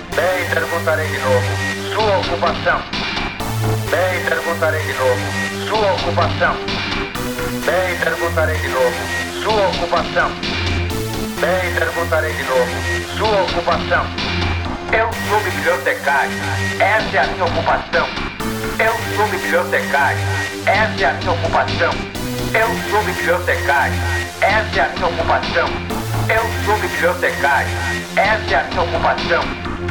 Bem, perguntarei de novo. Sua ocupação. Bem, perguntarei de novo. Sua ocupação. Bem, perguntarei de novo. Sua ocupação. Bem, perguntarei de novo. Sua ocupação. Eu sou bibliotecário. Essa é a minha ocupação. Eu sou bibliotecário. Essa é a minha ocupação. Eu sou bibliotecário. Essa é a minha ocupação. Eu sou bibliotecário. Essa é a minha ocupação.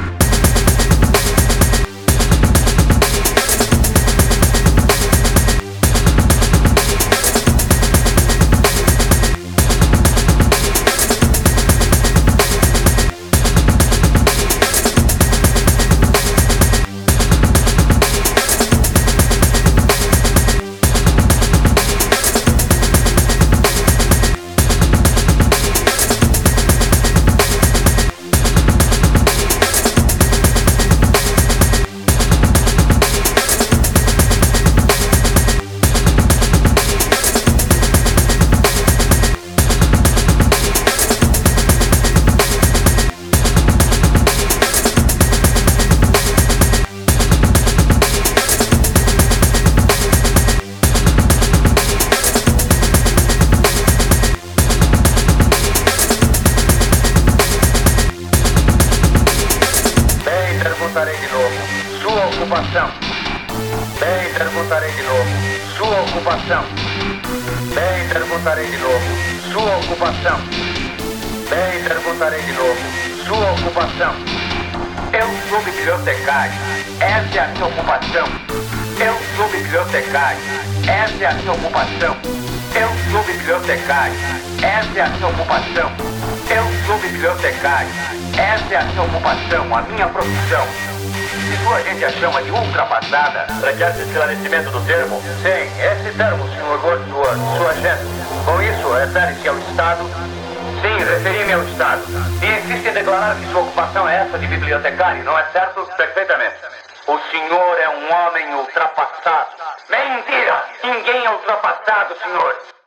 Perguntarei de novo. Sua ocupação. Bem, perguntarei de novo. Sua ocupação. Bem, perguntarei de novo. Sua ocupação. Bem, perguntarei de novo. Sua ocupação. Eu sou bibliotecário. Essa é a minha ocupação. Eu sou bibliotecário. Essa é a minha ocupação. Eu sou bibliotecário. Essa é a minha ocupação. Eu sou bibliotecário. Essa é a minha ocupação, a minha profissão. Se sua gente a chama de ultrapassada, requer-se esclarecimento do termo? Sim, esse termo, Sr. Wordsworth, sua gente. Com isso, refere-se ao Estado? Sim, referi-me ao Estado. E insiste em declarar que sua ocupação é essa de bibliotecário, não é certo? Perfeitamente. O senhor é um homem ultrapassado. Mentira! Ninguém é ultrapassado, senhor.